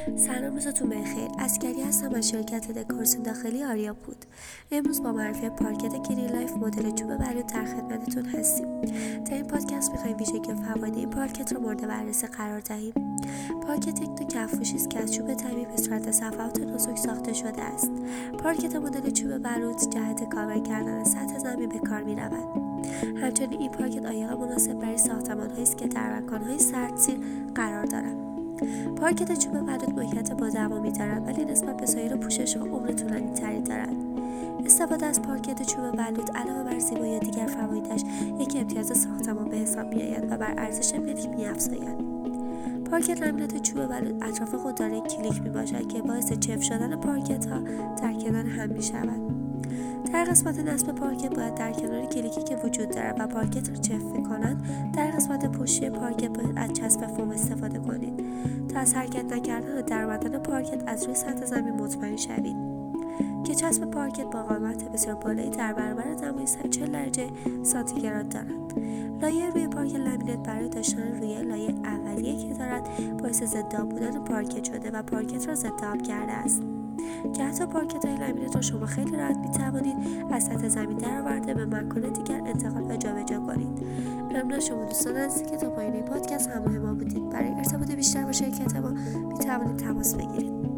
سلام، روزتون بخیر. اسکری هستم از شرکت دکوراسیون داخلی آریا بود. امروز با معرفی پارکت گرین لایف مدل چوب بلوط در خدمتتون هستیم. در این پادکست می‌خوایم ویژگی و فواید این پارکت رو مورد بررسی قرار دهیم. پارکت یک نوع کف‌پوشی است که از چوب طبیعی به صورت صفحات نازک ساخته شده است. پارکت مدل چوب بلوط جهت کاور کردن سطح زمین به کار می‌رود. همچنین این پارکت عایق مناسب برای ساختمان‌هایی است که در مکان‌های سردسیر قرار دارند. پارکت چوب بلوط موقعیت با دوامی دارد ولی نسبت به سایر پوشش‌ها عمر طولانی‌تری دارد. استفاده از پارکت چوب بلوط علاوه بر زیبایی دیگر فوایدش یک امتیاز ساختمان به حساب می‌آید و بر ارزش ملک می‌افزاید. پارکت لامینات چوب بلوط اطراف خود دارای کلیک می‌باشد که باعث چفت شدن پارکت‌ها در کنار هم می‌شود. در قسمت نصب پارکت باید در کنار کلیکی که وجود دارد و پارکت را چفت می‌کنند در قسمت پشتی پارکت باید از چسب فوم استفاده کنید تا از حرکت نکردن و درآمدن پارکت از روی سطح زمین مطمئن شوید که چسب پارکت با قامت بسیار بالایی در برابر دمای 140 درجه سانتیگراد دارد. لایه روی پارکت لامینات برای داشتن روی لایه اولیه که دارد باعث ضدآب بودن پارکت شده و پارکت را ضدآب کرده است که حتی پارکت‌های لامینات را شما خیلی راحت می‌توانید از سطح زمین درآورده به مکان دیگر انتقال و جابجا کنید. ممنون از شما دوستان عزیزی که تا پایان این پادکست همراه ما بودید. برای ارتباط بیشتر با شرکت ما می‌توانید تماس بگیرید.